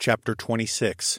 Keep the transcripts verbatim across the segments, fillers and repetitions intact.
Chapter twenty-six.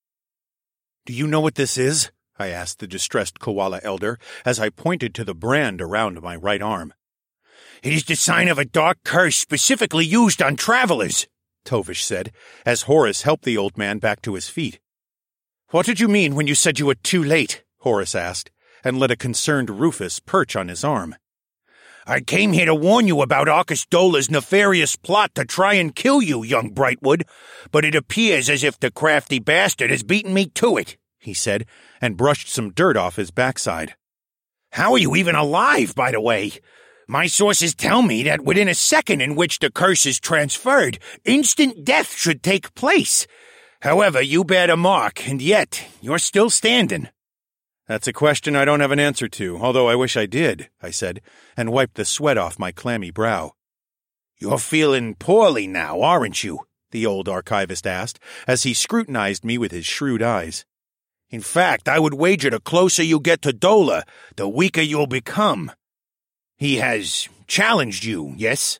"Do you know what this is?" I asked the distressed koala elder as I pointed to the brand around my right arm. "It is the sign of a dark curse specifically used on travelers," Tovish said, as Horace helped the old man back to his feet. "What did you mean when you said you were too late?" Horace asked, and let a concerned Rufus perch on his arm. "I came here to warn you about Arcus Dola's nefarious plot to try and kill you, young Brightwood, but it appears as if the crafty bastard has beaten me to it," he said, and brushed some dirt off his backside. "How are you even alive, by the way? My sources tell me that within a second in which the curse is transferred, instant death should take place. However, you bear the mark, and yet you're still standing." "That's a question I don't have an answer to, although I wish I did," I said, and wiped the sweat off my clammy brow. "You're feeling poorly now, aren't you?" the old archivist asked, as he scrutinized me with his shrewd eyes. "In fact, I would wager the closer you get to Dola, the weaker you'll become. He has challenged you, yes?"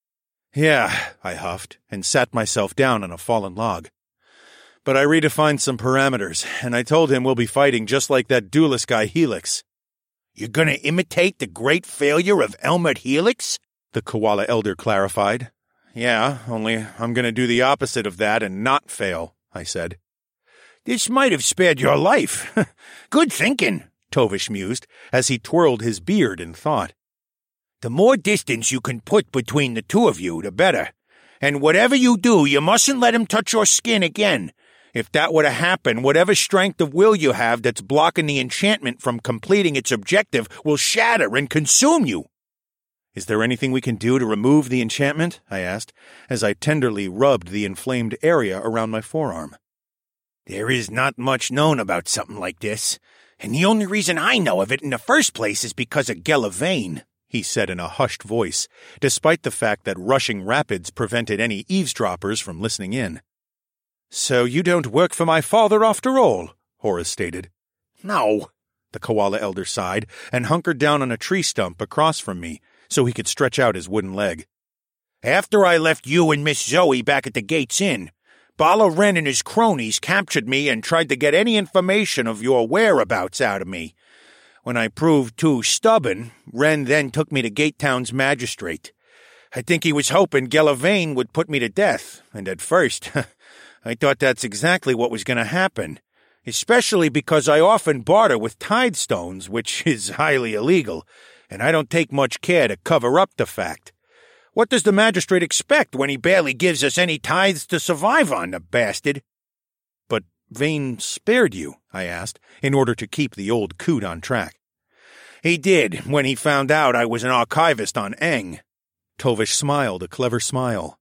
"Yeah," I huffed, and sat myself down on a fallen log. "But I redefined some parameters, and I told him we'll be fighting just like that duelist guy Helix." "You're gonna imitate the great failure of Elmer Helix?" the koala elder clarified. "Yeah, only I'm gonna do the opposite of that and not fail," I said. "This might have spared your life. Good thinking," Tovish mused, as he twirled his beard in thought. "The more distance you can put between the two of you, the better. And whatever you do, you mustn't let him touch your skin again. If that were to happen, whatever strength of will you have that's blocking the enchantment from completing its objective will shatter and consume you." "Is there anything we can do to remove the enchantment?" I asked, as I tenderly rubbed the inflamed area around my forearm. "There is not much known about something like this, and the only reason I know of it in the first place is because of Gellavane," he said in a hushed voice, despite the fact that rushing rapids prevented any eavesdroppers from listening in. "So you don't work for my father after all," Horace stated. "No," the koala elder sighed and hunkered down on a tree stump across from me so he could stretch out his wooden leg. "After I left you and Miss Zoe back at the Gates Inn, Bala Wren and his cronies captured me and tried to get any information of your whereabouts out of me. When I proved too stubborn, Wren then took me to Gatetown's magistrate. I think he was hoping Gellavane would put me to death, and at first I thought that's exactly what was going to happen, especially because I often barter with tithe stones, which is highly illegal, and I don't take much care to cover up the fact. What does the magistrate expect when he barely gives us any tithes to survive on, the bastard?" "But Vane spared you," I asked, in order to keep the old coot on track. "He did, when he found out I was an archivist on Eng." Tovish smiled a clever smile.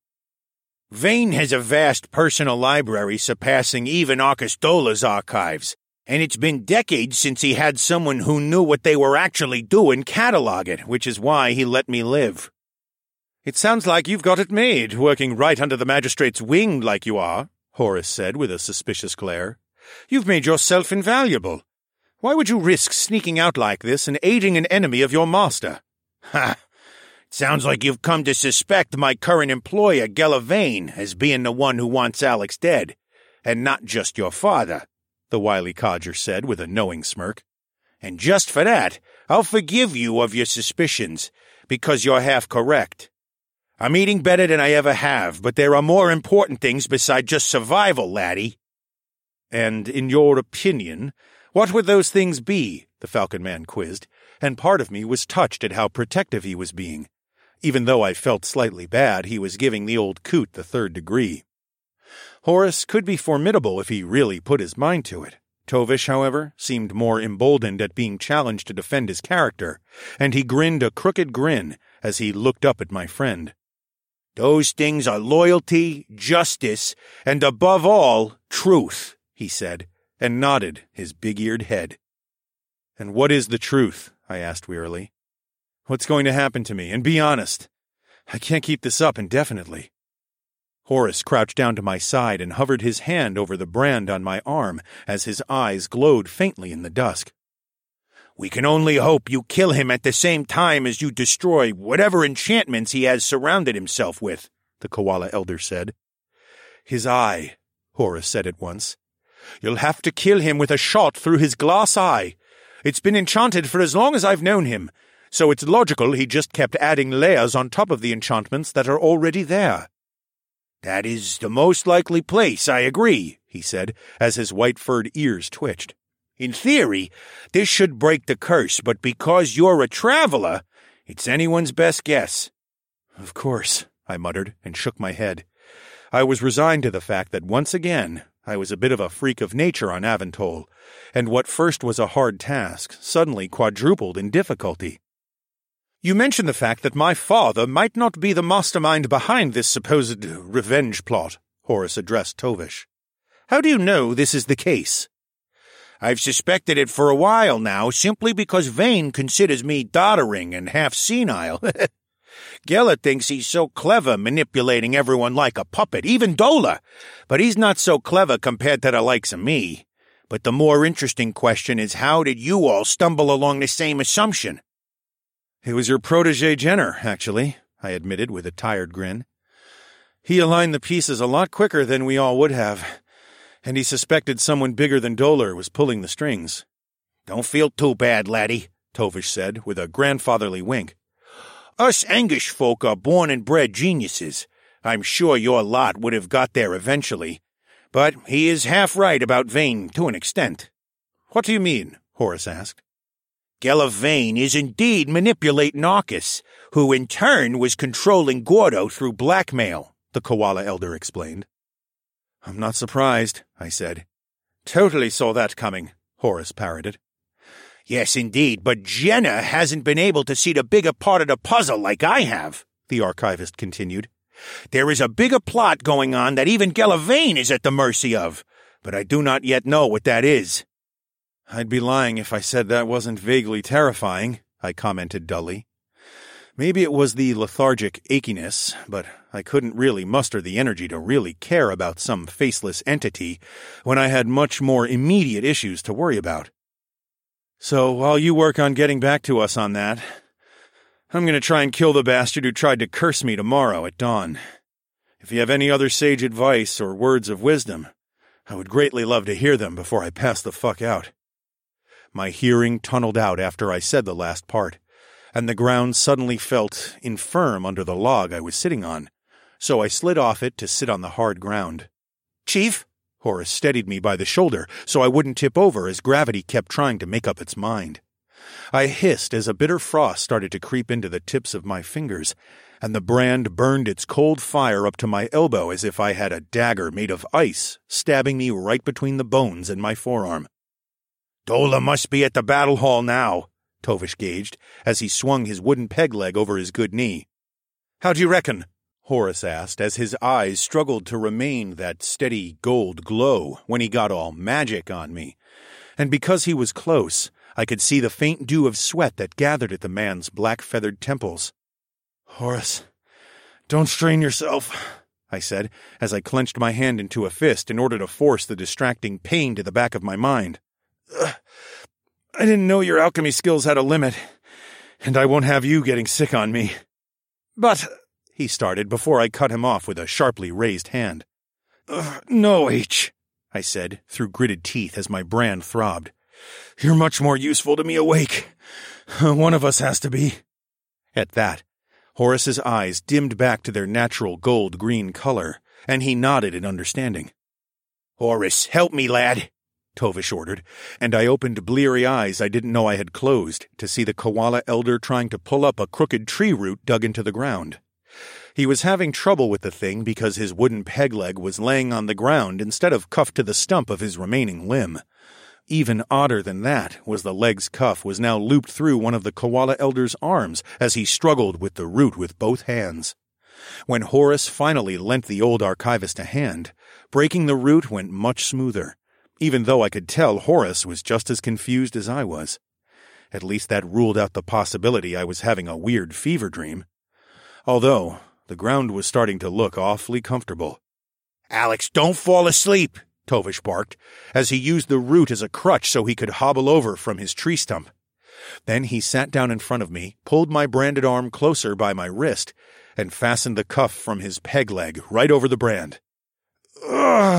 "Vane has a vast personal library surpassing even Arcus Dola's archives, and it's been decades since he had someone who knew what they were actually doing catalog it, which is why he let me live." "It sounds like you've got it made, working right under the magistrate's wing like you are," Horace said with a suspicious glare. "You've made yourself invaluable. Why would you risk sneaking out like this and aiding an enemy of your master?" "Ha! Sounds like you've come to suspect my current employer, Gellavane, as being the one who wants Alex dead, and not just your father," the wily codger said with a knowing smirk. "And just for that, I'll forgive you of your suspicions, because you're half correct. I'm eating better than I ever have, but there are more important things beside just survival, laddie." "And in your opinion, what would those things be?" the Falcon Man quizzed, and part of me was touched at how protective he was being. Even though I felt slightly bad, he was giving the old coot the third degree. Horace could be formidable if he really put his mind to it. Tovish, however, seemed more emboldened at being challenged to defend his character, and he grinned a crooked grin as he looked up at my friend. "Those things are loyalty, justice, and above all, truth," he said, and nodded his big-eared head. "And what is the truth?" I asked wearily. "What's going to happen to me? And be honest. I can't keep this up indefinitely." Horace crouched down to my side and hovered his hand over the brand on my arm as his eyes glowed faintly in the dusk. "We can only hope you kill him at the same time as you destroy whatever enchantments he has surrounded himself with," the koala elder said. "His eye," Horace said at once. "You'll have to kill him with a shot through his glass eye. It's been enchanted for as long as I've known him, so it's logical he just kept adding layers on top of the enchantments that are already there." "That is the most likely place, I agree," he said, as his white-furred ears twitched. "In theory, this should break the curse, but because you're a traveler, it's anyone's best guess." "Of course," I muttered and shook my head. I was resigned to the fact that once again I was a bit of a freak of nature on Aventol, and what first was a hard task suddenly quadrupled in difficulty. "You mentioned the fact that my father might not be the mastermind behind this supposed revenge plot," Horace addressed Tovish. "How do you know this is the case?" "I've suspected it for a while now, simply because Vane considers me doddering and half senile. Geller thinks he's so clever manipulating everyone like a puppet, even Dola, but he's not so clever compared to the likes of me. But the more interesting question is, how did you all stumble along the same assumption?" "It was your protégé Jenner, actually," I admitted with a tired grin. "He aligned the pieces a lot quicker than we all would have, and he suspected someone bigger than Dolar was pulling the strings." "Don't feel too bad, laddie," Tovish said with a grandfatherly wink. "Us English folk are born and bred geniuses. I'm sure your lot would have got there eventually. But he is half right about Vane to an extent." "What do you mean?" Horace asked. "Geller Vane is indeed manipulating Arcus, who in turn was controlling Gordo through blackmail," the Koala Elder explained. "I'm not surprised," I said. "Totally saw that coming," Horace parroted. "Yes, indeed, but Jenna hasn't been able to see the bigger part of the puzzle like I have," the archivist continued. "There is a bigger plot going on that even Geller Vane is at the mercy of, but I do not yet know what that is." "I'd be lying if I said that wasn't vaguely terrifying," I commented dully. Maybe it was the lethargic achiness, but I couldn't really muster the energy to really care about some faceless entity when I had much more immediate issues to worry about. "So while you work on getting back to us on that, I'm going to try and kill the bastard who tried to curse me tomorrow at dawn. If you have any other sage advice or words of wisdom, I would greatly love to hear them before I pass the fuck out." My hearing tunneled out after I said the last part, and the ground suddenly felt infirm under the log I was sitting on, so I slid off it to sit on the hard ground. "Chief?" Horace steadied me by the shoulder so I wouldn't tip over as gravity kept trying to make up its mind. I hissed as a bitter frost started to creep into the tips of my fingers, and the brand burned its cold fire up to my elbow as if I had a dagger made of ice stabbing me right between the bones in my forearm. "Dola must be at the battle hall now," Tovish gauged, as he swung his wooden peg leg over his good knee. "How do you reckon?" Horace asked, as his eyes struggled to remain that steady gold glow when he got all magic on me. And because he was close, I could see the faint dew of sweat that gathered at the man's black-feathered temples. "Horace, don't strain yourself," I said, as I clenched my hand into a fist in order to force the distracting pain to the back of my mind. Ugh. "I didn't know your alchemy skills had a limit, and I won't have you getting sick on me." "But," he started before I cut him off with a sharply raised hand. "Ugh, no, H," I said, through gritted teeth as my brand throbbed. "You're much more useful to me awake. One of us has to be." At that, Horace's eyes dimmed back to their natural gold-green color, and he nodded in understanding. "Horace, help me, lad," Tovish ordered, and I opened bleary eyes I didn't know I had closed to see the Koala Elder trying to pull up a crooked tree root dug into the ground. He was having trouble with the thing because his wooden peg leg was laying on the ground instead of cuffed to the stump of his remaining limb. Even odder than that was the leg's cuff was now looped through one of the Koala Elder's arms as he struggled with the root with both hands. When Horace finally lent the old archivist a hand, breaking the root went much smoother, even though I could tell Horace was just as confused as I was. At least that ruled out the possibility I was having a weird fever dream. Although, the ground was starting to look awfully comfortable. "Alex, don't fall asleep," Tovish barked, as he used the root as a crutch so he could hobble over from his tree stump. Then he sat down in front of me, pulled my branded arm closer by my wrist, and fastened the cuff from his peg leg right over the brand. "Ugh!"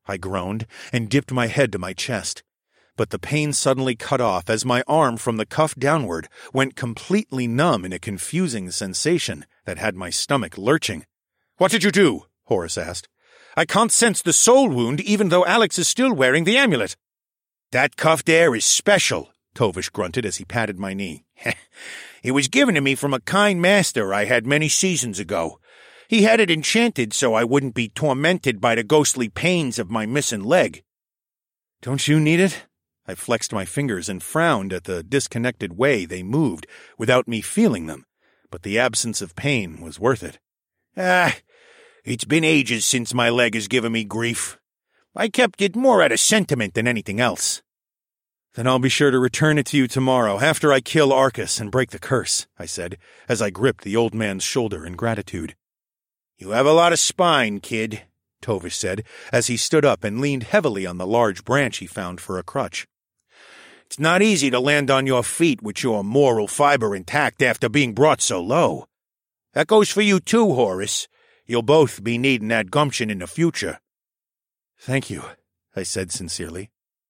I groaned and dipped my head to my chest. But the pain suddenly cut off as my arm from the cuff downward went completely numb in a confusing sensation that had my stomach lurching. "What did you do?" Horace asked. "I can't sense the soul wound even though Alex is still wearing the amulet." "That cuff there is special," Tovish grunted as he patted my knee. "It was given to me from a kind master I had many seasons ago. He had it enchanted so I wouldn't be tormented by the ghostly pains of my missing leg." "Don't you need it?" I flexed my fingers and frowned at the disconnected way they moved without me feeling them, but the absence of pain was worth it. "Ah, it's been ages since my leg has given me grief. I kept it more out of sentiment than anything else." "Then I'll be sure to return it to you tomorrow after I kill Arcus and break the curse," I said, as I gripped the old man's shoulder in gratitude. "You have a lot of spine, kid," Tovish said, as he stood up and leaned heavily on the large branch he found for a crutch. "It's not easy to land on your feet with your moral fiber intact after being brought so low. That goes for you too, Horace. You'll both be needing that gumption in the future." "Thank you," I said sincerely.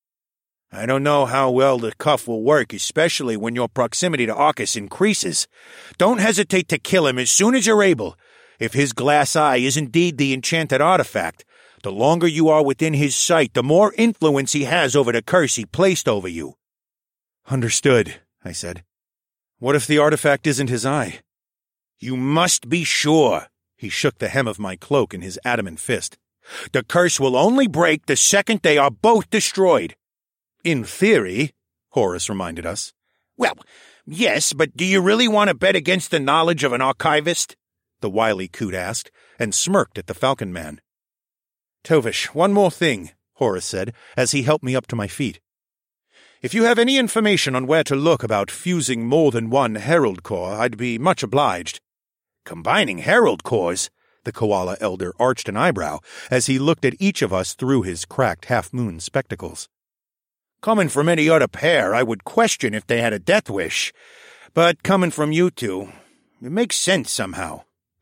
"I don't know how well the cuff will work, especially when your proximity to Arcus increases. Don't hesitate to kill him as soon as you're able. If his glass eye is indeed the enchanted artifact, the longer you are within his sight, the more influence he has over the curse he placed over you." "Understood," I said. "What if the artifact isn't his eye?" "You must be sure." He shook the hem of my cloak in his adamant fist. "The curse will only break the second they are both destroyed." "In theory," Horace reminded us. "Well, yes, but do you really want to bet against the knowledge of an archivist?" the wily coot asked, and smirked at the Falcon Man. "Tovish, one more thing," Horace said, as he helped me up to my feet. "If you have any information on where to look about fusing more than one Herald Core, I'd be much obliged." "Combining Herald Cores?" The Koala Elder arched an eyebrow as he looked at each of us through his cracked half-moon spectacles. "Coming from any other pair, I would question if they had a death wish. But coming from you two, it makes sense somehow."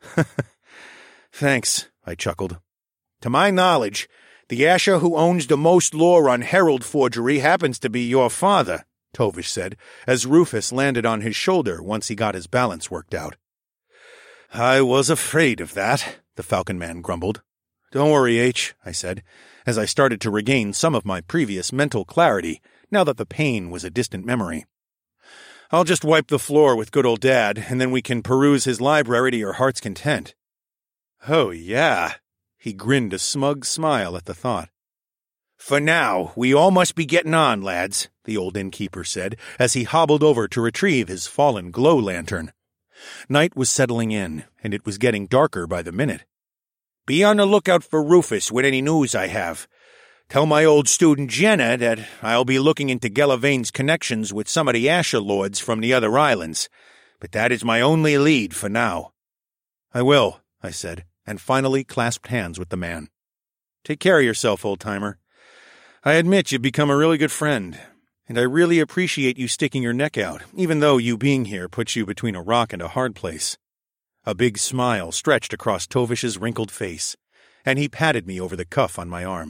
"Thanks," I chuckled. "To my knowledge, the Asher who owns the most lore on herald forgery happens to be your father," Tovish said, as Rufus landed on his shoulder once he got his balance worked out. "I was afraid of that," the Falcon Man grumbled. "Don't worry, H," I said, as I started to regain some of my previous mental clarity, now that the pain was a distant memory. "I'll just wipe the floor with good old Dad, and then we can peruse his library to your heart's content." "Oh, yeah." He grinned a smug smile at the thought. "For now, we all must be getting on, lads," the old innkeeper said, as he hobbled over to retrieve his fallen glow lantern. Night was settling in, and it was getting darker by the minute. "Be on the lookout for Rufus with any news I have. Tell my old student Jenna that I'll be looking into Gelavane's connections with some of the Asher Lords from the other islands, but that is my only lead for now." "I will," I said, and finally clasped hands with the man. "Take care of yourself, old-timer. I admit you've become a really good friend, and I really appreciate you sticking your neck out, even though you being here puts you between a rock and a hard place." A big smile stretched across Tovish's wrinkled face, and he patted me over the cuff on my arm.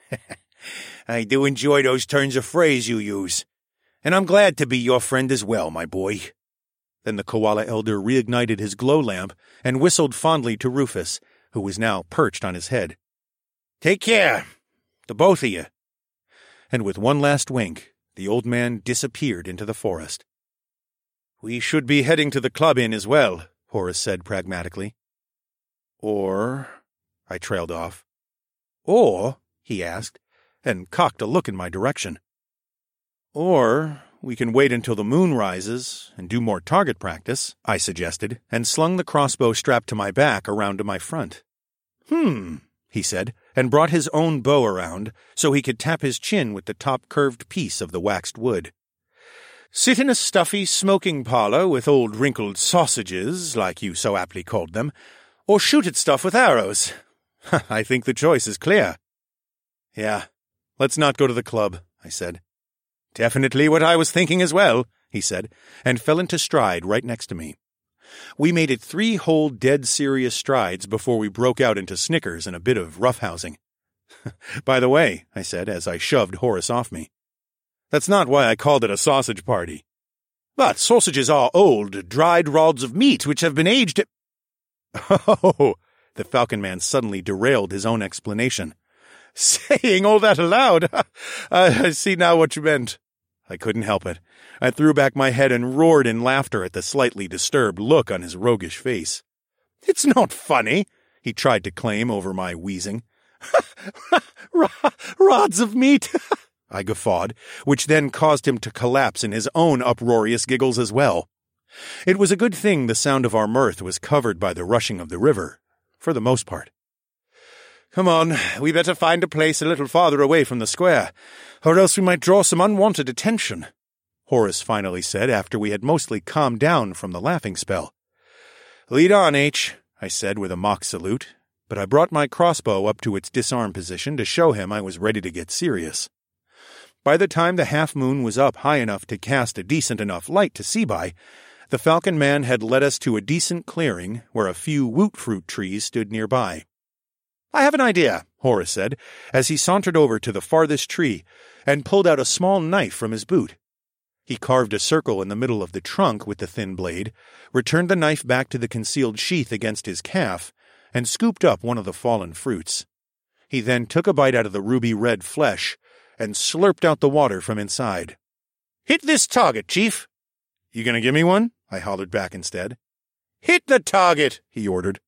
"I do enjoy those turns of phrase you use, and I'm glad to be your friend as well, my boy." Then the Koala Elder reignited his glow lamp and whistled fondly to Rufus, who was now perched on his head. "Take care, the both of you." And with one last wink, the old man disappeared into the forest. "We should be heading to the club inn as well," Horace said pragmatically. "Or—" I trailed off. "Or?" he asked, and cocked a look in my direction. "Or we can wait until the moon rises and do more target practice," I suggested, and slung the crossbow strapped to my back around to my front. "Hmm," he said, and brought his own bow around so he could tap his chin with the top-curved piece of the waxed wood. "Sit in a stuffy smoking parlor with old wrinkled sausages, like you so aptly called them, or shoot at stuff with arrows. I think the choice is clear." "Yeah, let's not go to the club," I said. "Definitely what I was thinking as well," he said, and fell into stride right next to me. We made it three whole dead serious strides before we broke out into snickers and a bit of roughhousing. By the way, I said as I shoved Horace off me, that's not why I called it a sausage party. But sausages are old, dried rods of meat which have been aged. Oh, the Falcon Man suddenly derailed his own explanation. Saying all that aloud, I see now what you meant. I couldn't help it. I threw back my head and roared in laughter at the slightly disturbed look on his roguish face. It's not funny, he tried to claim over my wheezing. Rods of meat, I guffawed, which then caused him to collapse in his own uproarious giggles as well. It was a good thing the sound of our mirth was covered by the rushing of the river, for the most part. Come on, we better find a place a little farther away from the square, or else we might draw some unwanted attention, Horace finally said after we had mostly calmed down from the laughing spell. Lead on, H, I said with a mock salute, but I brought my crossbow up to its disarm position to show him I was ready to get serious. By the time the half-moon was up high enough to cast a decent enough light to see by, the Falcon Man had led us to a decent clearing where a few woot fruit trees stood nearby. I have an idea, Horace said, as he sauntered over to the farthest tree and pulled out a small knife from his boot. He carved a circle in the middle of the trunk with the thin blade, returned the knife back to the concealed sheath against his calf, and scooped up one of the fallen fruits. He then took a bite out of the ruby-red flesh and slurped out the water from inside. Hit this target, Chief. You gonna give me one? I hollered back instead. Hit the target, he ordered.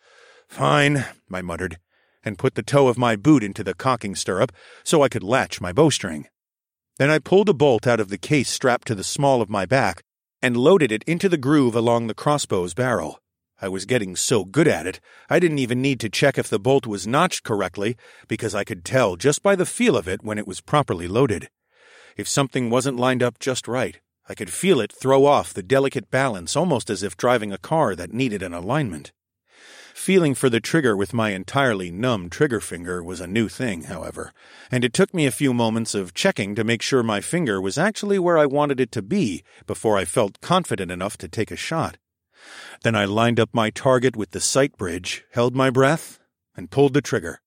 Fine, I muttered, and put the toe of my boot into the cocking stirrup so I could latch my bowstring. Then I pulled a bolt out of the case strapped to the small of my back and loaded it into the groove along the crossbow's barrel. I was getting so good at it, I didn't even need to check if the bolt was notched correctly, because I could tell just by the feel of it when it was properly loaded. If something wasn't lined up just right, I could feel it throw off the delicate balance almost as if driving a car that needed an alignment. Feeling for the trigger with my entirely numb trigger finger was a new thing, however, and it took me a few moments of checking to make sure my finger was actually where I wanted it to be before I felt confident enough to take a shot. Then I lined up my target with the sight bridge, held my breath, and pulled the trigger.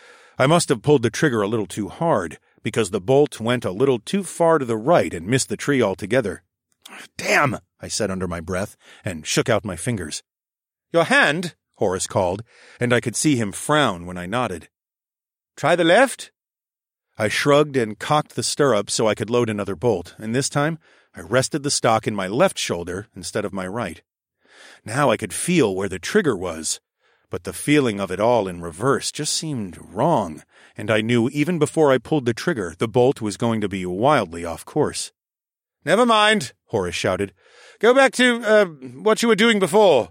I must have pulled the trigger a little too hard, because the bolt went a little too far to the right and missed the tree altogether. "Damn!" I said under my breath, and shook out my fingers. "Your hand?" Horace called, and I could see him frown when I nodded. "Try the left?" I shrugged and cocked the stirrup so I could load another bolt, and this time I rested the stock in my left shoulder instead of my right. Now I could feel where the trigger was, but the feeling of it all in reverse just seemed wrong, and I knew even before I pulled the trigger the bolt was going to be wildly off course. "Never mind," Horace shouted. "Go back to, uh, what you were doing before."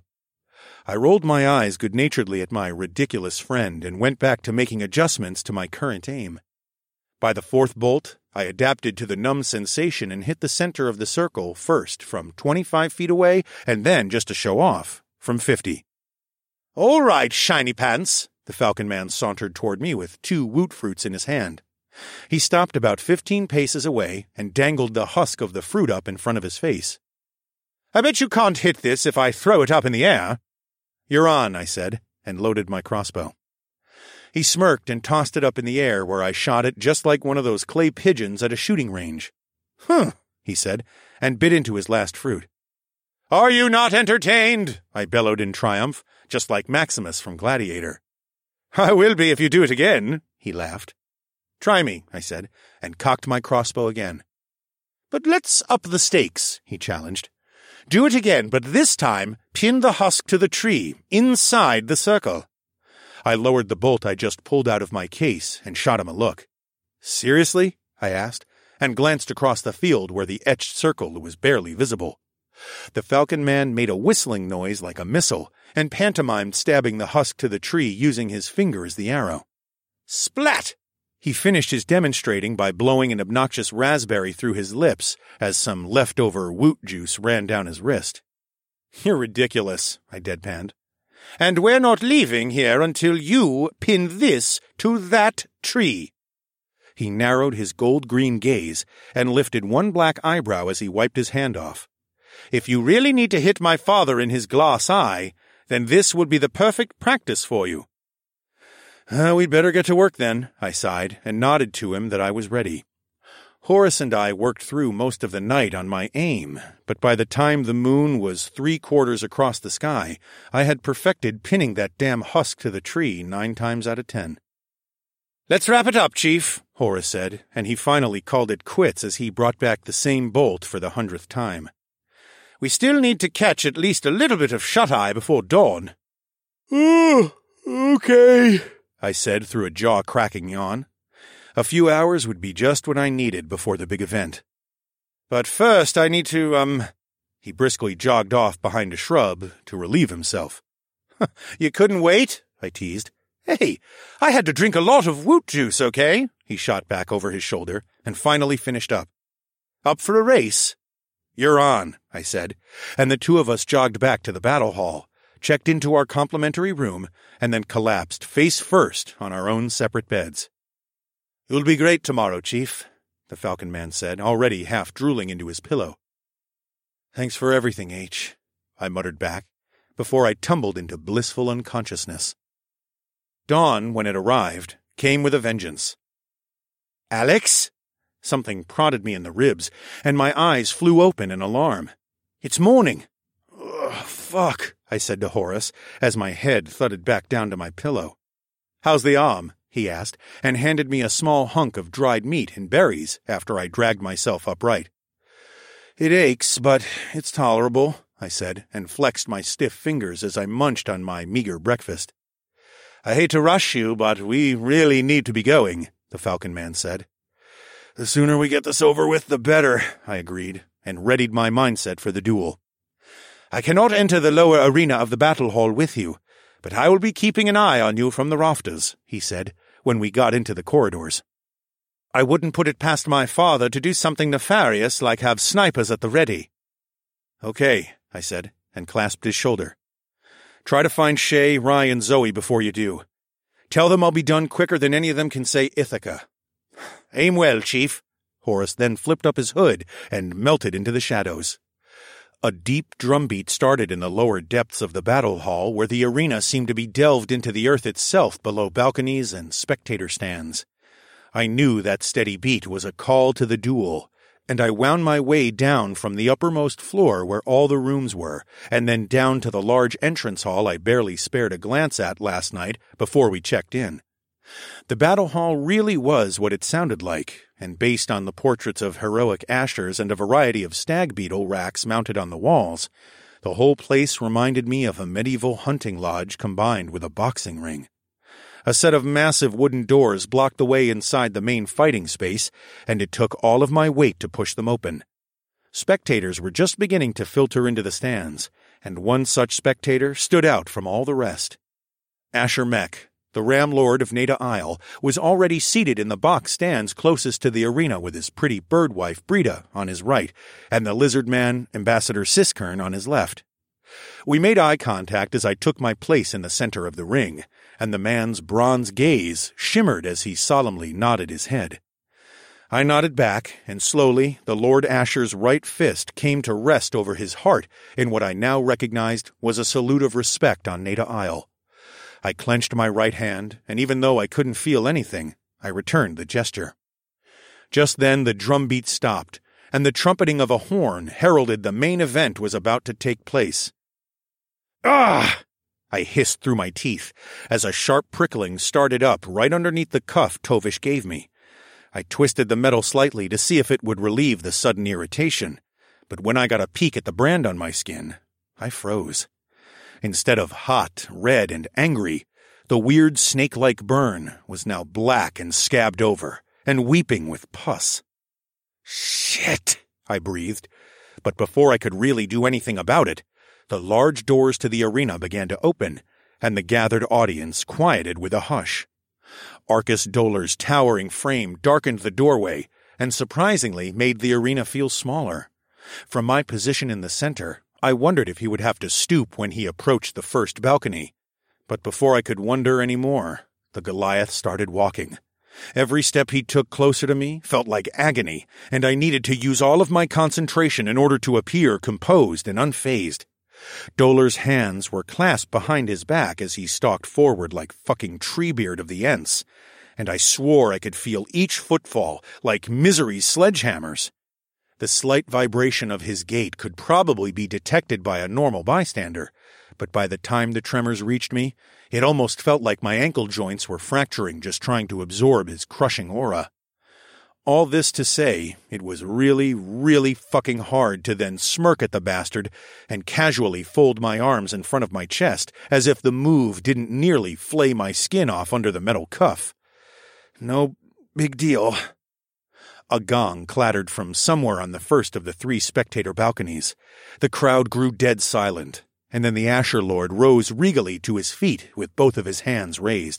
I rolled my eyes good-naturedly at my ridiculous friend and went back to making adjustments to my current aim. By the fourth bolt, I adapted to the numb sensation and hit the center of the circle first from twenty-five feet away and then, just to show off, from fifty. "All right, shiny pants." The Falcon Man sauntered toward me with two woot fruits in his hand. He stopped about fifteen paces away and dangled the husk of the fruit up in front of his face. "I bet you can't hit this if I throw it up in the air." "You're on," I said, and loaded my crossbow. He smirked and tossed it up in the air where I shot it just like one of those clay pigeons at a shooting range. "Huh," he said, and bit into his last fruit. "Are you not entertained?" I bellowed in triumph, just like Maximus from Gladiator. "I will be if you do it again," he laughed. "Try me," I said, and cocked my crossbow again. "But let's up the stakes," he challenged. "Do it again, but this time pin the husk to the tree, inside the circle." I lowered the bolt I just pulled out of my case and shot him a look. "Seriously?" I asked, and glanced across the field where the etched circle was barely visible. The Falcon Man made a whistling noise like a missile, and pantomimed stabbing the husk to the tree using his finger as the arrow. Splat! He finished his demonstrating by blowing an obnoxious raspberry through his lips as some leftover woot juice ran down his wrist. "You're ridiculous," I deadpanned. "And we're not leaving here until you pin this to that tree." He narrowed his gold-green gaze and lifted one black eyebrow as he wiped his hand off. "If you really need to hit my father in his glass eye, then this would be the perfect practice for you." Uh, we'd better get to work then, I sighed, and nodded to him that I was ready. Horace and I worked through most of the night on my aim, but by the time the moon was three quarters across the sky, I had perfected pinning that damn husk to the tree nine times out of ten. "Let's wrap it up, Chief," Horace said, and he finally called it quits as he brought back the same bolt for the hundredth time. "We still need to catch at least a little bit of shut-eye before dawn." "Oh, okay," I said through a jaw-cracking yawn. A few hours would be just what I needed before the big event. "But first I need to, um..." He briskly jogged off behind a shrub to relieve himself. "You couldn't wait?" I teased. "Hey, I had to drink a lot of woot juice, okay?" He shot back over his shoulder and finally finished up. "Up for a race?" "You're on," I said, and the two of us jogged back to the battle hall, checked into our complimentary room, and then collapsed face first on our own separate beds. "You'll be great tomorrow, Chief," the Falcon Man said, already half drooling into his pillow. "Thanks for everything, H," I muttered back, before I tumbled into blissful unconsciousness. Dawn, when it arrived, came with a vengeance. "Alex?" Something prodded me in the ribs, and my eyes flew open in alarm. "It's morning." "Ugh, fuck," I said to Horace, as my head thudded back down to my pillow. "How's the arm?" he asked, and handed me a small hunk of dried meat and berries after I dragged myself upright. "It aches, but it's tolerable," I said, and flexed my stiff fingers as I munched on my meager breakfast. "I hate to rush you, but we really need to be going," the Falcon Man said. "The sooner we get this over with, the better," I agreed, and readied my mindset for the duel. "I cannot enter the lower arena of the battle hall with you, but I will be keeping an eye on you from the rafters," he said, when we got into the corridors. "I wouldn't put it past my father to do something nefarious like have snipers at the ready." "Okay," I said, and clasped his shoulder. "Try to find Shay, Rye, and Zoe before you do. Tell them I'll be done quicker than any of them can say Ithaca." "Aim well, Chief." Horace then flipped up his hood and melted into the shadows. A deep drumbeat started in the lower depths of the battle hall, where the arena seemed to be delved into the earth itself below balconies and spectator stands. I knew that steady beat was a call to the duel, and I wound my way down from the uppermost floor where all the rooms were, and then down to the large entrance hall I barely spared a glance at last night before we checked in. The battle hall really was what it sounded like, and based on the portraits of heroic ashers and a variety of stag beetle racks mounted on the walls, the whole place reminded me of a medieval hunting lodge combined with a boxing ring. A set of massive wooden doors blocked the way inside the main fighting space, and it took all of my weight to push them open. Spectators were just beginning to filter into the stands, and one such spectator stood out from all the rest. Asher Mech, the Ram Lord of Neda Isle, was already seated in the box stands closest to the arena with his pretty bird wife Brita on his right, and the lizard man, Ambassador Siskern, on his left. We made eye contact as I took my place in the center of the ring, and the man's bronze gaze shimmered as he solemnly nodded his head. I nodded back, and slowly the Lord Asher's right fist came to rest over his heart in what I now recognized was a salute of respect on Neda Isle. I clenched my right hand, and even though I couldn't feel anything, I returned the gesture. Just then the drumbeat stopped, and the trumpeting of a horn heralded the main event was about to take place. "Ah!" I hissed through my teeth, as a sharp prickling started up right underneath the cuff Tovish gave me. I twisted the metal slightly to see if it would relieve the sudden irritation, but when I got a peek at the brand on my skin, I froze. Instead of hot, red, and angry, the weird snake-like burn was now black and scabbed over, and weeping with pus. "Shit!" I breathed, but before I could really do anything about it, the large doors to the arena began to open, and the gathered audience quieted with a hush. Arcus Dolar's towering frame darkened the doorway, and surprisingly made the arena feel smaller. From my position in the center, I wondered if he would have to stoop when he approached the first balcony. But before I could wonder any more, the Goliath started walking. Every step he took closer to me felt like agony, and I needed to use all of my concentration in order to appear composed and unfazed. Dolar's hands were clasped behind his back as he stalked forward like fucking Treebeard of the Ents, and I swore I could feel each footfall like Misery's sledgehammers. The slight vibration of his gait could probably be detected by a normal bystander, but by the time the tremors reached me, it almost felt like my ankle joints were fracturing just trying to absorb his crushing aura. All this to say, it was really, really fucking hard to then smirk at the bastard and casually fold my arms in front of my chest as if the move didn't nearly flay my skin off under the metal cuff. No big deal. A gong clattered from somewhere on the first of the three spectator balconies. The crowd grew dead silent, and then the Asher Lord rose regally to his feet with both of his hands raised.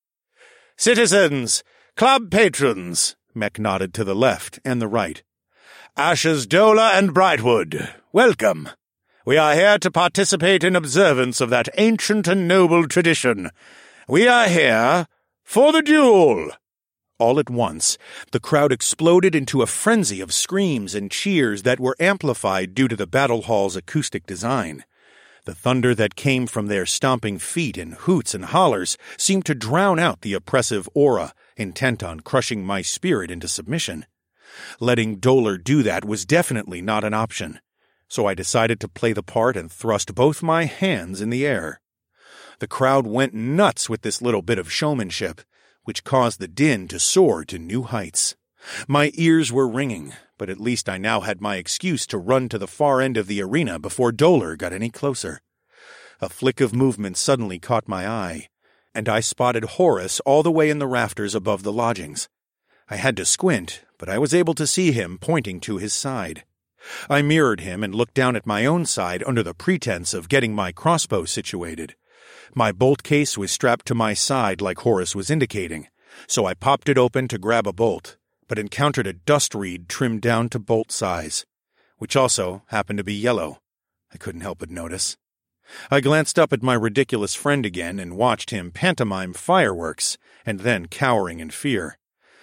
"Citizens! Club patrons!" Mech nodded to the left and the right. "Asher's Dolar and Brightwood, welcome. We are here to participate in observance of that ancient and noble tradition. We are here for the duel." All at once, the crowd exploded into a frenzy of screams and cheers that were amplified due to the battle hall's acoustic design. The thunder that came from their stomping feet and hoots and hollers seemed to drown out the oppressive aura, intent on crushing my spirit into submission. Letting Dolar do that was definitely not an option, so I decided to play the part and thrust both my hands in the air. The crowd went nuts with this little bit of showmanship, which caused the din to soar to new heights. My ears were ringing, but at least I now had my excuse to run to the far end of the arena before Dolar got any closer. A flick of movement suddenly caught my eye, and I spotted Horus all the way in the rafters above the lodgings. I had to squint, but I was able to see him pointing to his side. I mirrored him and looked down at my own side under the pretense of getting my crossbow situated. My bolt case was strapped to my side like Horus was indicating, so I popped it open to grab a bolt, but encountered a dust reed trimmed down to bolt size, which also happened to be yellow. I couldn't help but notice. I glanced up at my ridiculous friend again and watched him pantomime fireworks, and then cowering in fear.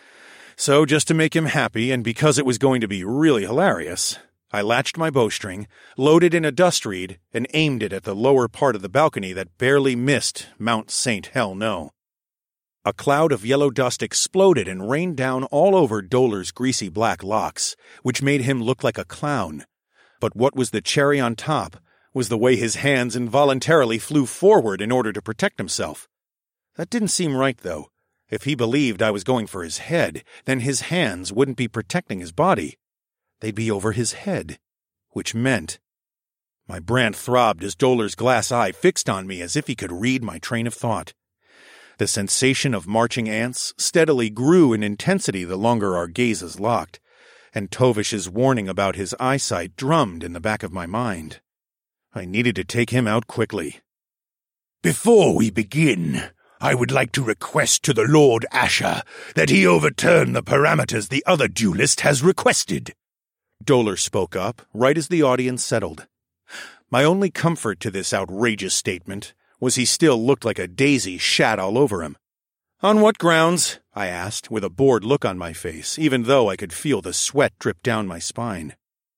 So, just to make him happy, and because it was going to be really hilarious, I latched my bowstring, loaded in a dust reed, and aimed it at the lower part of the balcony that barely missed Mount Saint Hell No. A cloud of yellow dust exploded and rained down all over Dolar's greasy black locks, which made him look like a clown. But what was the cherry on top was the way his hands involuntarily flew forward in order to protect himself. That didn't seem right, though. If he believed I was going for his head, then his hands wouldn't be protecting his body. They'd be over his head, which meant... My brand throbbed as Dolar's glass eye fixed on me as if he could read my train of thought. The sensation of marching ants steadily grew in intensity the longer our gazes locked, and Tovish's warning about his eyesight drummed in the back of my mind. I needed to take him out quickly. "Before we begin, I would like to request to the Lord Asher that he overturn the parameters the other duelist has requested." Dolar spoke up, right as the audience settled. My only comfort to this outrageous statement was he still looked like a daisy shat all over him. "On what grounds?" I asked, with a bored look on my face, even though I could feel the sweat drip down my spine.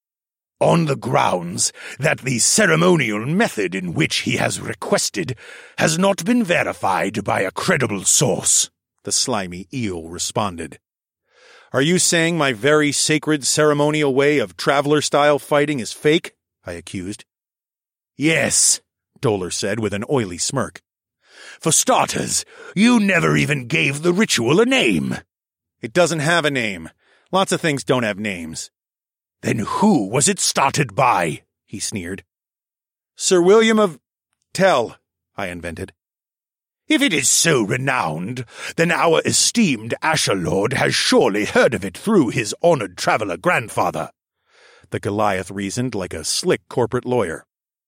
"On the grounds that the ceremonial method in which he has requested has not been verified by a credible source," the slimy eel responded. "Are you saying my very sacred ceremonial way of traveler-style fighting is fake?" I accused. "Yes," Dolar said with an oily smirk. For starters, you never even gave the ritual a name. It doesn't have a name. Lots of things don't have names. Then who was it started by? He sneered. Sir William of Tell, I invented. If it is so renowned, then our esteemed Asher Lord has surely heard of it through his honored traveler grandfather. The Goliath reasoned like a slick corporate lawyer.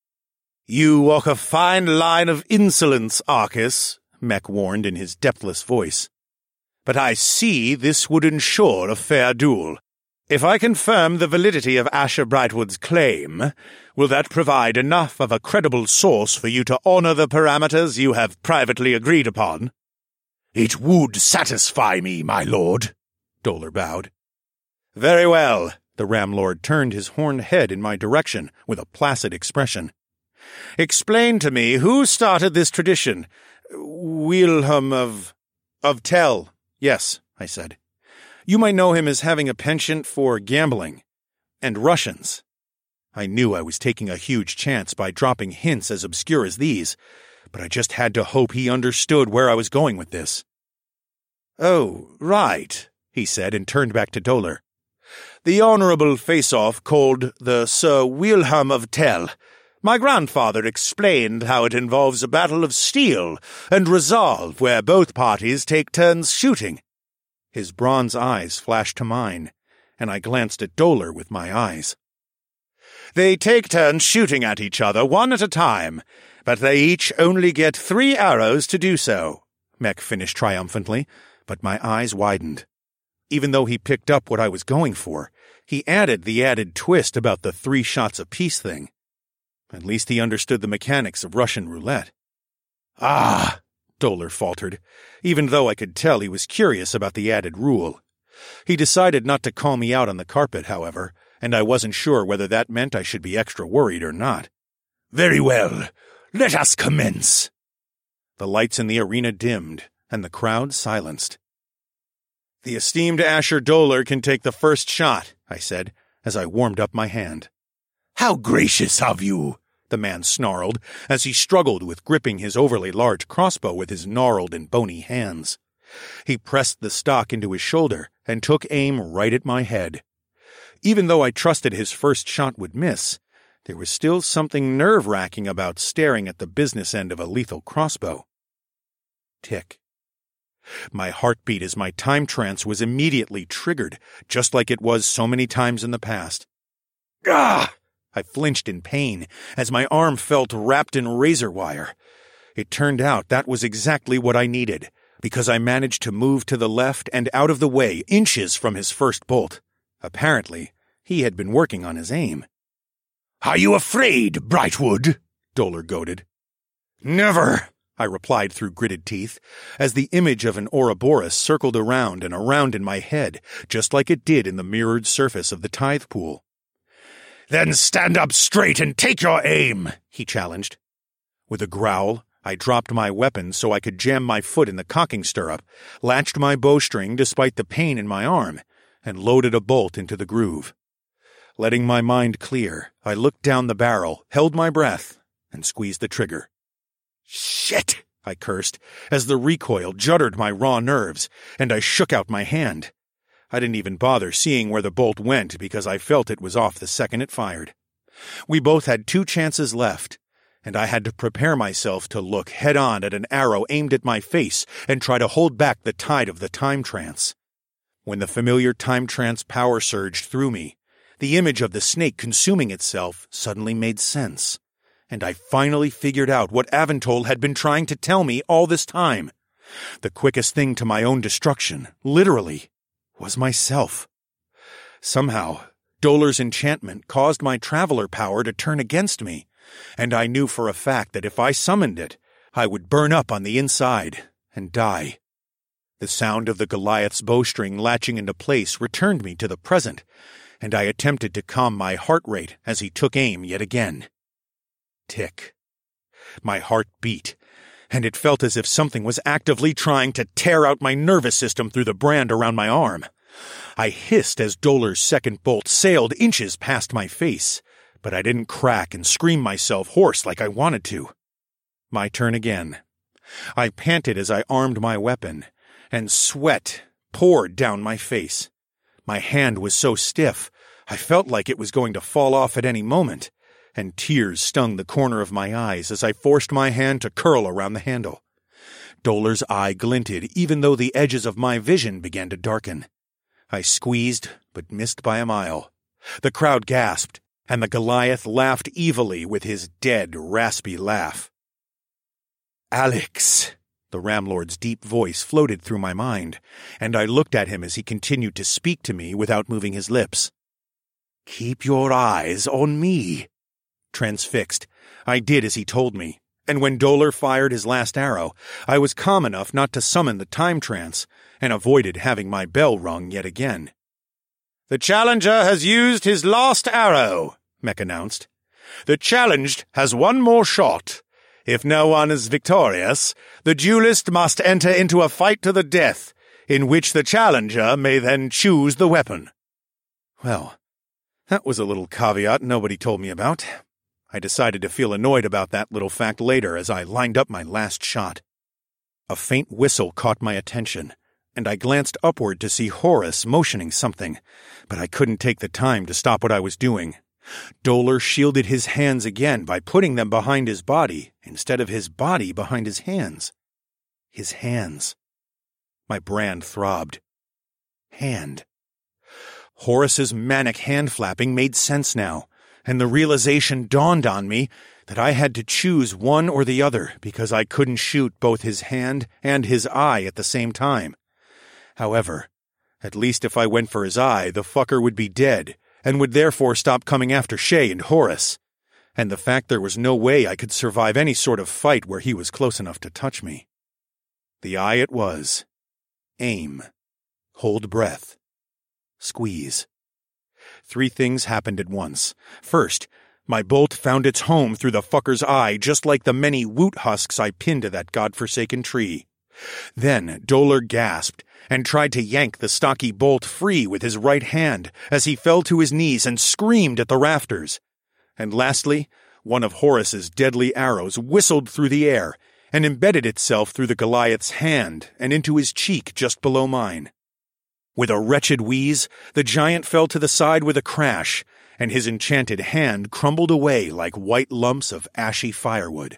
You walk a fine line of insolence, Arcus, Mech warned in his depthless voice. But I see this would ensure a fair duel. If I confirm the validity of Asher Brightwood's claim, will that provide enough of a credible source for you to honor the parameters you have privately agreed upon? It would satisfy me, my lord, Dolar bowed. Very well. The Ram Lord turned his horned head in my direction with a placid expression. Explain to me who started this tradition. Wilhelm of... Of Tell. Yes, I said. You might know him as having a penchant for gambling. And Russians. I knew I was taking a huge chance by dropping hints as obscure as these, but I just had to hope he understood where I was going with this. Oh, right, he said and turned back to Dolar. The honorable face-off called the Sir Wilhelm of Tell. My grandfather explained how it involves a battle of steel and resolve where both parties take turns shooting. His bronze eyes flashed to mine, and I glanced at Dolar with my eyes. They take turns shooting at each other one at a time, but they each only get three arrows to do so, Mech finished triumphantly, but my eyes widened. Even though he picked up what I was going for, he added the added twist about the three shots apiece thing. At least he understood the mechanics of Russian roulette. Ah, Dolar faltered, even though I could tell he was curious about the added rule. He decided not to call me out on the carpet, however, and I wasn't sure whether that meant I should be extra worried or not. Very well. Let us commence. The lights in the arena dimmed, and the crowd silenced. The esteemed Asher Dolar can take the first shot, I said, as I warmed up my hand. How gracious of you, the man snarled, as he struggled with gripping his overly large crossbow with his gnarled and bony hands. He pressed the stock into his shoulder and took aim right at my head. Even though I trusted his first shot would miss, there was still something nerve-wracking about staring at the business end of a lethal crossbow. Tick. My heartbeat as my time trance was immediately triggered, just like it was so many times in the past. Ah! I flinched in pain as my arm felt wrapped in razor wire. It turned out that was exactly what I needed, because I managed to move to the left and out of the way inches from his first bolt. Apparently, he had been working on his aim. Are you afraid, Brightwood? Dolar goaded. Never, I replied through gritted teeth, as the image of an Ouroboros circled around and around in my head, just like it did in the mirrored surface of the tithe pool. Then stand up straight and take your aim, he challenged. With a growl, I dropped my weapon so I could jam my foot in the cocking stirrup, latched my bowstring despite the pain in my arm, and loaded a bolt into the groove. Letting my mind clear, I looked down the barrel, held my breath, and squeezed the trigger. Shit! I cursed, as the recoil juddered my raw nerves, and I shook out my hand. I didn't even bother seeing where the bolt went because I felt it was off the second it fired. We both had two chances left, and I had to prepare myself to look head-on at an arrow aimed at my face and try to hold back the tide of the time trance. When the familiar time trance power surged through me, the image of the snake consuming itself suddenly made sense, and I finally figured out what Aventol had been trying to tell me all this time. The quickest thing to my own destruction, literally, was myself. Somehow, Dolar's enchantment caused my traveler power to turn against me, and I knew for a fact that if I summoned it, I would burn up on the inside and die. The sound of the Goliath's bowstring latching into place returned me to the present, and I attempted to calm my heart rate as he took aim yet again. Tick. My heart beat, and it felt as if something was actively trying to tear out my nervous system through the brand around my arm. I hissed as Dolar's second bolt sailed inches past my face, but I didn't crack and scream myself hoarse like I wanted to. My turn again. I panted as I armed my weapon, and sweat poured down my face. My hand was so stiff, I felt like it was going to fall off at any moment, and tears stung the corner of my eyes as I forced my hand to curl around the handle. Dolar's eye glinted even though the edges of my vision began to darken. I squeezed, but missed by a mile. The crowd gasped, and the Goliath laughed evilly with his dead, raspy laugh. Alex! The Ramlord's deep voice floated through my mind, and I looked at him as he continued to speak to me without moving his lips. Keep your eyes on me. Transfixed, I did as he told me, and when Dolar fired his last arrow, I was calm enough not to summon the time trance, and avoided having my bell rung yet again. The challenger has used his last arrow, Mech announced. The challenged has one more shot. If no one is victorious, the duelist must enter into a fight to the death, in which the challenger may then choose the weapon. Well, that was a little caveat nobody told me about. I decided to feel annoyed about that little fact later as I lined up my last shot. A faint whistle caught my attention, and I glanced upward to see Horus motioning something, but I couldn't take the time to stop what I was doing. Dolar shielded his hands again by putting them behind his body instead of his body behind his hands. His hands. My brand throbbed. Hand. Horus's manic hand-flapping made sense now, and the realization dawned on me that I had to choose one or the other because I couldn't shoot both his hand and his eye at the same time. However, at least if I went for his eye, the fucker would be dead, and would therefore stop coming after Shay and Horus. And the fact there was no way I could survive any sort of fight where he was close enough to touch me. The eye it was. Aim. Hold breath. Squeeze. Three things happened at once. First, my bolt found its home through the fucker's eye, just like the many woot husks I pinned to that godforsaken tree. Then Dolar gasped and tried to yank the stocky bolt free with his right hand as he fell to his knees and screamed at the rafters. And lastly, one of Horus's deadly arrows whistled through the air and embedded itself through the Goliath's hand and into his cheek just below mine. With a wretched wheeze, the giant fell to the side with a crash, and his enchanted hand crumbled away like white lumps of ashy firewood.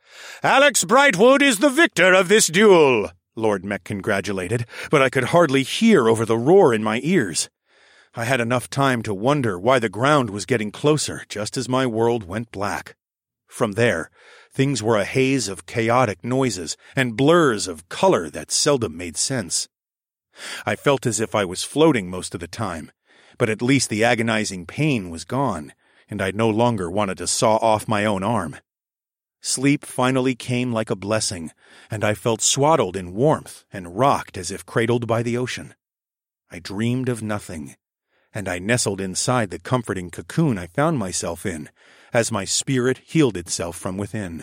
"Alex Brightwood is the victor of this duel," Lord Mech congratulated, but I could hardly hear over the roar in my ears. I had enough time to wonder why the ground was getting closer just as my world went black. From there, things were a haze of chaotic noises and blurs of color that seldom made sense. I felt as if I was floating most of the time, but at least the agonizing pain was gone, and I no longer wanted to saw off my own arm. Sleep finally came like a blessing, and I felt swaddled in warmth and rocked as if cradled by the ocean. I dreamed of nothing, and I nestled inside the comforting cocoon I found myself in, as my spirit healed itself from within.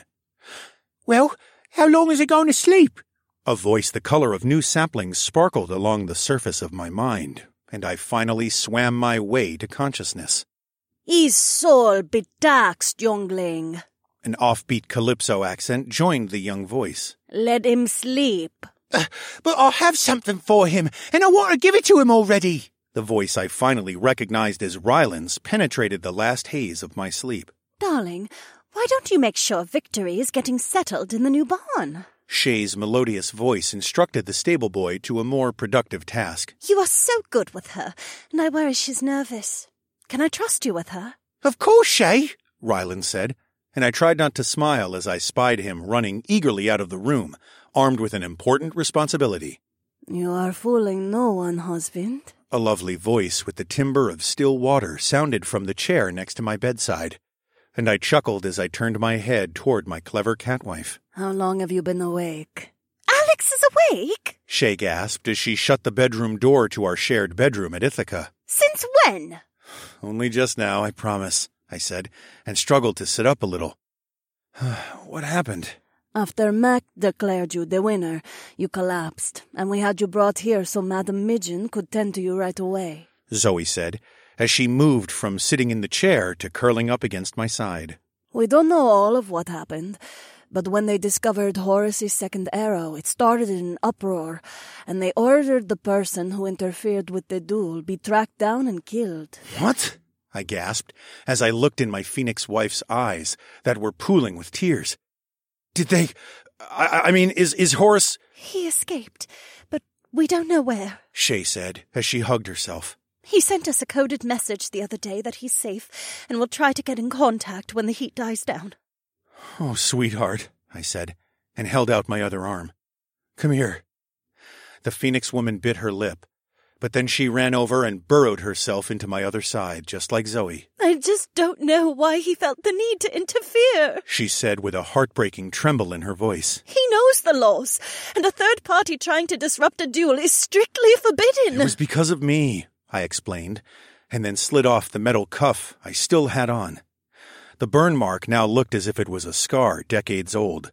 "Well, how long is he going to sleep?" A voice the color of new saplings sparkled along the surface of my mind, and I finally swam my way to consciousness. "His soul be taxed, youngling." An offbeat calypso accent joined the young voice. "Let him sleep." Uh, but I have something for him, and I want to give it to him already." The voice I finally recognized as Ryland's penetrated the last haze of my sleep. "Darling, why don't you make sure Victory is getting settled in the new barn?" Shay's melodious voice instructed the stable boy to a more productive task. "You are so good with her, and I worry she's nervous. Can I trust you with her?" "Of course, Shay," Ryland said, and I tried not to smile as I spied him running eagerly out of the room, armed with an important responsibility. "You are fooling no one, husband." A lovely voice with the timbre of still water sounded from the chair next to my bedside, and I chuckled as I turned my head toward my clever catwife. "How long have you been awake?" "Alex is awake?" Shay gasped as she shut the bedroom door to our shared bedroom at Ithaca. "Since when?" "Only just now, I promise," I said, and struggled to sit up a little. "What happened?" "After Mac declared you the winner, you collapsed, and we had you brought here so Madame Midgeon could tend to you right away," Zoe said, as she moved from sitting in the chair to curling up against my side. "We don't know all of what happened, but when they discovered Horus's second arrow, it started an uproar, and they ordered the person who interfered with the duel be tracked down and killed." "What?" I gasped, as I looked in my Phoenix wife's eyes that were pooling with tears. "Did they... I, I mean, is, is Horus..." "He escaped, but we don't know where," Shay said, as she hugged herself. "He sent us a coded message the other day that he's safe, and will try to get in contact when the heat dies down." "Oh, sweetheart," I said, and held out my other arm. "Come here." The Phoenix woman bit her lip, but then she ran over and burrowed herself into my other side, just like Zoe. "I just don't know why he felt the need to interfere," she said with a heartbreaking tremble in her voice. "He knows the laws, and a third party trying to disrupt a duel is strictly forbidden." "It was because of me," I explained, and then slid off the metal cuff I still had on. The burn mark now looked as if it was a scar decades old.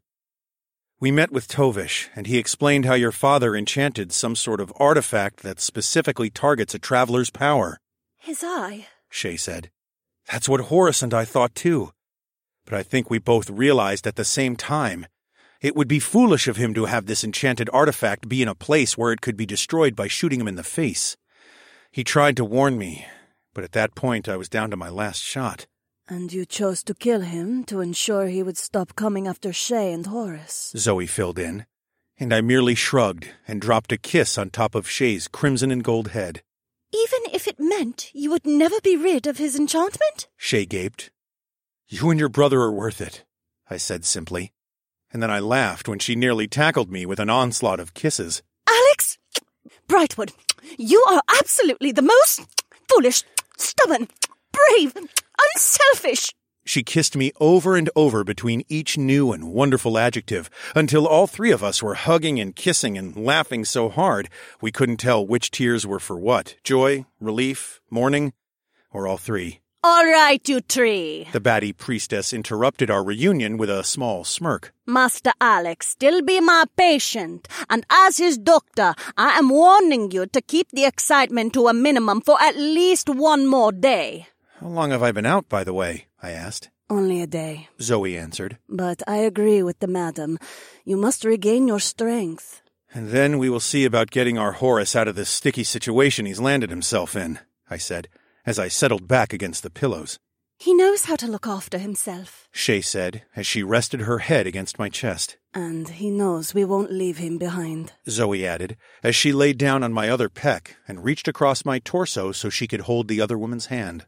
We met with Tovish, and he explained how your father enchanted some sort of artifact that specifically targets a traveler's power. His eye, Shay said. That's what Horace and I thought too. But I think we both realized at the same time it would be foolish of him to have this enchanted artifact be in a place where it could be destroyed by shooting him in the face. He tried to warn me, but at that point I was down to my last shot. And you chose to kill him to ensure he would stop coming after Shay and Horace. Zoe filled in, and I merely shrugged and dropped a kiss on top of Shay's crimson and gold head. Even if it meant you would never be rid of his enchantment? Shay gaped. You and your brother are worth it, I said simply. And then I laughed when she nearly tackled me with an onslaught of kisses. Alex! Brightwood, you are absolutely the most foolish, stubborn, brave, unselfish. She kissed me over and over between each new and wonderful adjective, until all three of us were hugging and kissing and laughing so hard we couldn't tell which tears were for what, joy, relief, mourning, or all three. All right, you three. The batty priestess interrupted our reunion with a small smirk. Master Alex, still be my patient, and as his doctor, I am warning you to keep the excitement to a minimum for at least one more day. How long have I been out, by the way? I asked. Only a day, Zoe answered. But I agree with the madam. You must regain your strength. And then we will see about getting our Horace out of this sticky situation he's landed himself in, I said, as I settled back against the pillows. He knows how to look after himself, Shay said, as she rested her head against my chest. And he knows we won't leave him behind, Zoe added, as she laid down on my other pec and reached across my torso so she could hold the other woman's hand.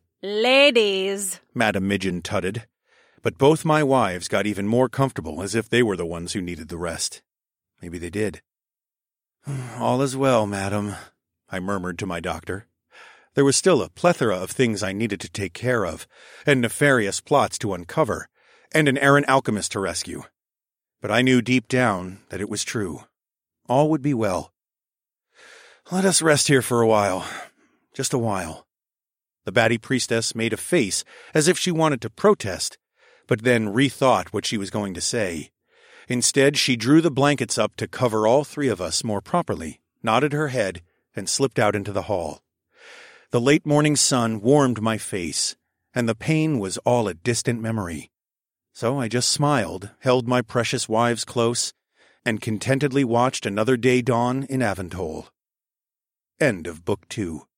Ladies, Madam Midgeon tutted. But both my wives got even more comfortable, as if they were the ones who needed the rest. Maybe they did. All is well, madam, I murmured to my doctor. There was still a plethora of things I needed to take care of, and nefarious plots to uncover, and an errant alchemist to rescue. But I knew deep down that it was true. All would be well. Let us rest here for a while. Just a while. The batty priestess made a face as if she wanted to protest, but then rethought what she was going to say. Instead, she drew the blankets up to cover all three of us more properly, nodded her head, and slipped out into the hall. The late morning sun warmed my face, and the pain was all a distant memory. So I just smiled, held my precious wives close, and contentedly watched another day dawn in Aventol. End of Book Two.